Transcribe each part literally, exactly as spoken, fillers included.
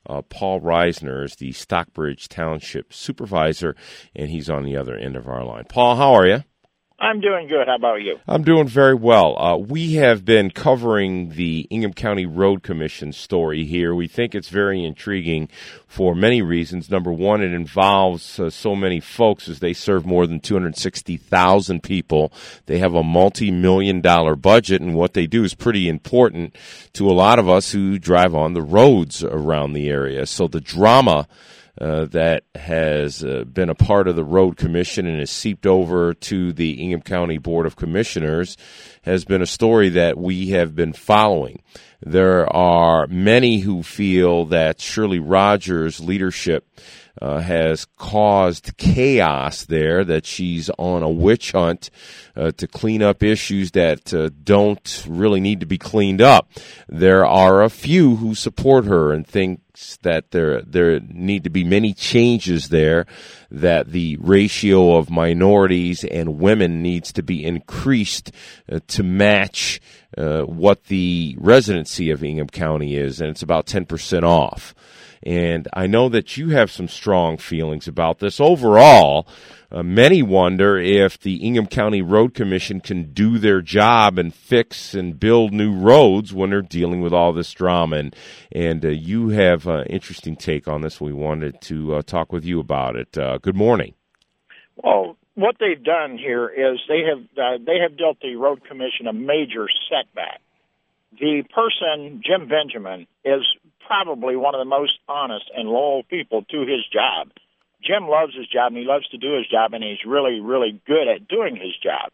Uh, Paul Reisner is the Stockbridge Township Supervisor, and he's on the other end of our line. Paul, how are you? I'm doing good. How about you? I'm doing very well. Uh, we have been covering the Ingham County Road Commission story here. We think it's very intriguing for many reasons. Number one, it involves uh, so many folks as they serve more than two hundred sixty thousand people. They have a multi-million dollar budget, and what they do is pretty important to a lot of us who drive on the roads around the area. So the drama Uh, that has uh, been a part of the Road Commission and has seeped over to the Ingham County Board of Commissioners has been a story that we have been following. There are many who feel that Shirley Rogers' leadership uh, has caused chaos there, that she's on a witch hunt uh, to clean up issues that uh, don't really need to be cleaned up. There are a few who support her and think that there there need to be many changes there, that the ratio of minorities and women needs to be increased uh, to match uh, what the residency of Ingham County is, and it's about ten percent off. And I know that you have some strong feelings about this. Overall, uh, many wonder if the Ingham County Road Commission can do their job and fix and build new roads when they're dealing with all this drama. And, and uh, you have an interesting take on this. We wanted to uh, talk with you about it. Uh, good morning. Well, what they've done here is they have uh, they have dealt the Road Commission a major setback. The person, Jim Benjamin, is probably one of the most honest and loyal people to his job. Jim loves his job, and he loves to do his job, and he's really, really good at doing his job.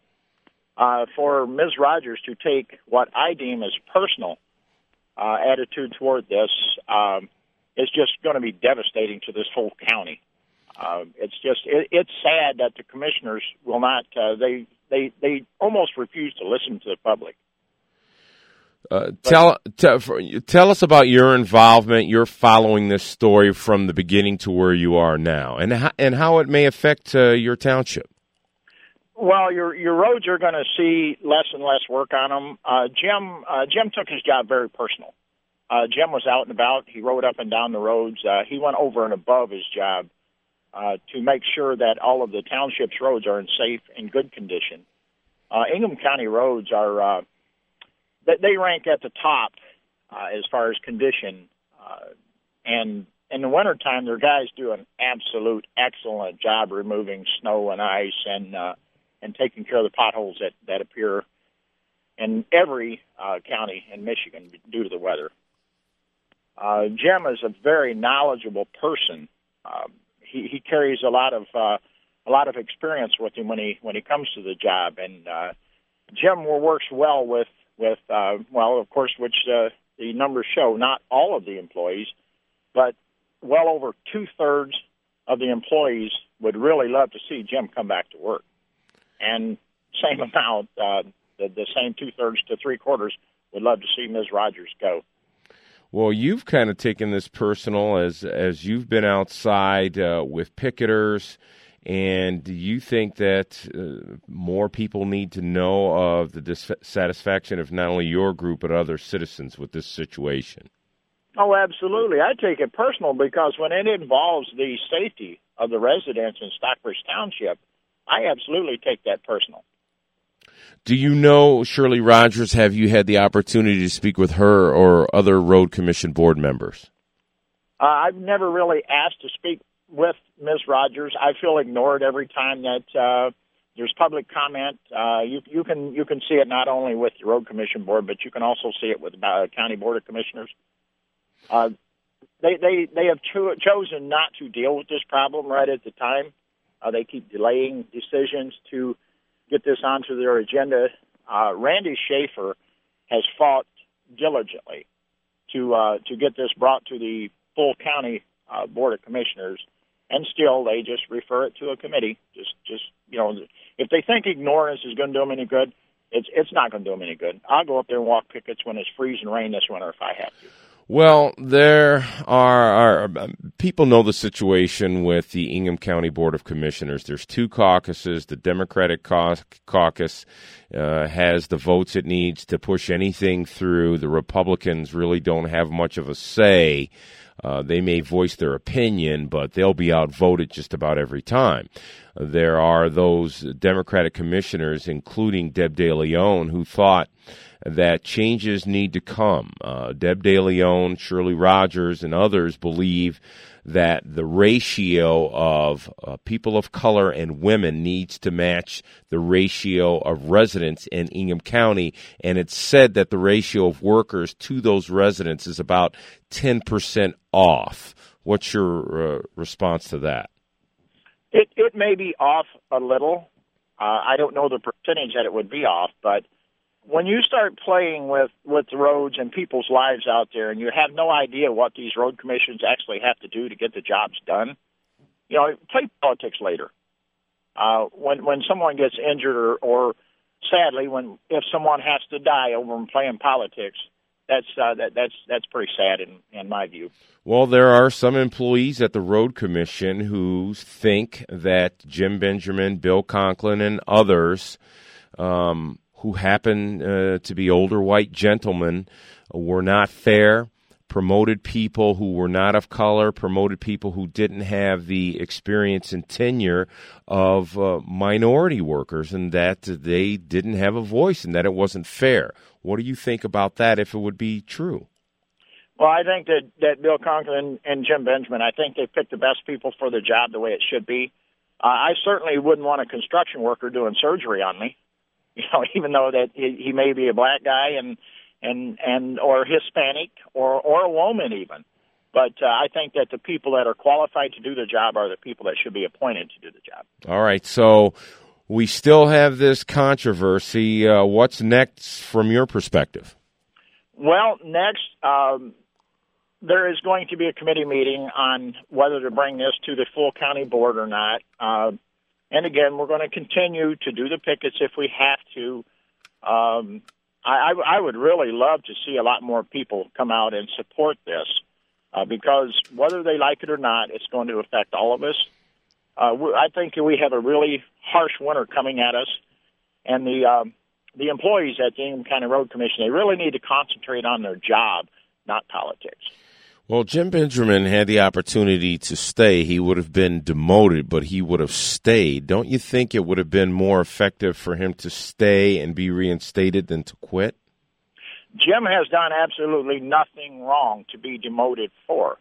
Uh, for Miz Rogers to take what I deem as personal uh, attitude toward this um, is just going to be devastating to this whole county. Uh, it's just, it, it's sad that the commissioners will not, uh, they, they, they almost refuse to listen to the public. Uh, tell tell tell us about your involvement. You're following this story from the beginning to where you are now, and how, and how it may affect uh, your township. Well, your your roads are going to see less and less work on them. Uh, Jim uh, Jim took his job very personal. Uh, Jim was out and about. He rode up and down the roads. Uh, he went over and above his job uh, to make sure that all of the township's roads are in safe and good condition. Uh, Ingham County roads are. Uh, They rank at the top uh, as far as condition, uh, and in the wintertime, their guys do an absolute excellent job removing snow and ice and uh, and taking care of the potholes that, that appear in every uh, county in Michigan due to the weather. Uh, Jim is a very knowledgeable person. Uh, he, he carries a lot of uh, a lot of experience with him when he when he comes to the job, and uh, Jim works well with. With, uh, well, of course, which uh, the numbers show, not all of the employees, but well over two-thirds of the employees would really love to see Jim come back to work. And same amount, uh, the, the same two-thirds to three-quarters would love to see Miz Rogers go. Well, you've kind of taken this personal as, as you've been outside uh, with picketers. And do you think that uh, more people need to know of the dissatisfaction of not only your group but other citizens with this situation? Oh, absolutely. I take it personal because when it involves the safety of the residents in Stockbridge Township, I absolutely take that personal. Do you know Shirley Rogers? Have you had the opportunity to speak with her or other Road Commission board members? Uh, I've never really asked to speak with Miz Rogers. I feel ignored every time that uh, there's public comment. Uh, you, you can you can see it not only with the Road Commission Board, but you can also see it with the uh, County Board of Commissioners. Uh, they they they have cho- chosen not to deal with this problem right at the time. Uh, they keep delaying decisions to get this onto their agenda. Uh, Randy Schaefer has fought diligently to uh, to get this brought to the full county uh, Board of Commissioners. And still, they just refer it to a committee. Just, just you know, if they think ignorance is going to do them any good, it's it's not going to do them any good. I'll go up there and walk pickets when it's freezing rain this winter if I have to. Well, there are, are people know the situation with the Ingham County Board of Commissioners. There's two caucuses. The Democratic caucus uh, has the votes it needs to push anything through. The Republicans really don't have much of a say. Uh, they may voice their opinion, but they'll be outvoted just about every time. There are those Democratic commissioners, including Deb De Leon, who thought that changes need to come. Uh, Deb De Leon, Shirley Rogers, and others believe that the ratio of uh, people of color and women needs to match the ratio of residents in Ingham County, and it's said that the ratio of workers to those residents is about ten percent off. What's your uh, response to that? It it may be off a little. Uh, I don't know the percentage that it would be off, but when you start playing with, with the roads and people's lives out there and you have no idea what these road commissions actually have to do to get the jobs done, you know, play politics later. Uh, when when someone gets injured or, or sadly, when if someone has to die over playing politics, that's uh, that, that's that's pretty sad in, in my view. Well, there are some employees at the Road Commission who think that Jim Benjamin, Bill Conklin, and others um, who happen uh, to be older white gentlemen were not fair, promoted people who were not of color, promoted people who didn't have the experience and tenure of uh, minority workers, and that they didn't have a voice and that it wasn't fair. What do you think about that, if it would be true? Well, I think that, that Bill Conklin and Jim Benjamin, I think they picked the best people for the job the way it should be. Uh, I certainly wouldn't want a construction worker doing surgery on me, you know, even though that he, he may be a black guy and and and or Hispanic or or a woman even. But uh, I think that the people that are qualified to do the job are the people that should be appointed to do the job. All right, so we still have this controversy. Uh, what's next from your perspective? Well, next, um, there is going to be a committee meeting on whether to bring this to the full county board or not. Uh, and again, we're going to continue to do the pickets if we have to. Um, I, I would really love to see a lot more people come out and support this uh, because whether they like it or not, it's going to affect all of us. Uh, I think we have a really harsh winter coming at us, and the um, the employees at the Ingham County Road Commission, they really need to concentrate on their job, not politics. Well, Jim Benjamin had the opportunity to stay. He would have been demoted, but he would have stayed. Don't you think it would have been more effective for him to stay and be reinstated than to quit? Jim has done absolutely nothing wrong to be demoted for.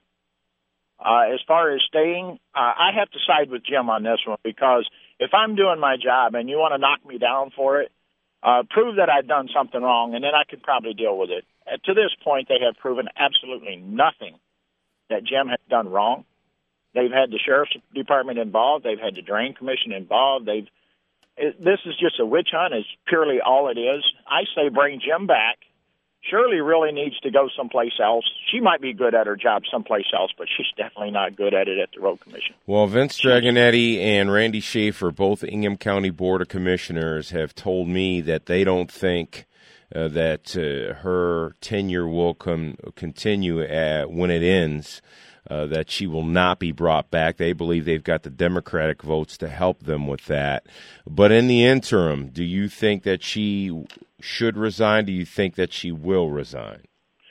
Uh, as far as staying, uh, I have to side with Jim on this one because if I'm doing my job and you want to knock me down for it, uh, prove that I've done something wrong, and then I could probably deal with it. Uh, to this point, they have proven absolutely nothing that Jim has done wrong. They've had the Sheriff's Department involved. They've had the Drain Commission involved. They've it, this is just a witch hunt is purely all it is. I say bring Jim back. Shirley really needs to go someplace else. She might be good at her job someplace else, but she's definitely not good at it at the Road Commission. Well, Vince Dragonetti and Randy Schaefer, both Ingham County Board of Commissioners, have told me that they don't think uh, that uh, her tenure will com- continue at, when it ends, uh, that she will not be brought back. They believe they've got the Democratic votes to help them with that. But in the interim, do you think that she should resign? Do you think that she will resign?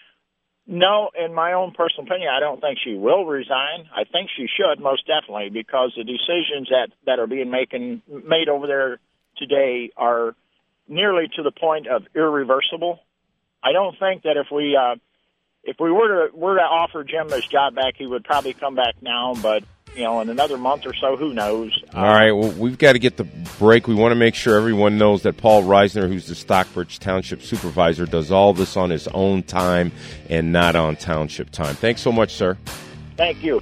No, in my own personal opinion, I don't think she will resign. I think she should, most definitely, because the decisions that, that are being making, made over there today are nearly to the point of irreversible. I don't think that if we uh, if we were to were to offer Jim this job back, he would probably come back now, but you know, in another month or so, who knows? All right, well, we've got to get the break. We want to make sure everyone knows that Paul Reisner, who's the Stockbridge Township Supervisor, does all this on his own time and not on township time. Thanks so much, sir. Thank you.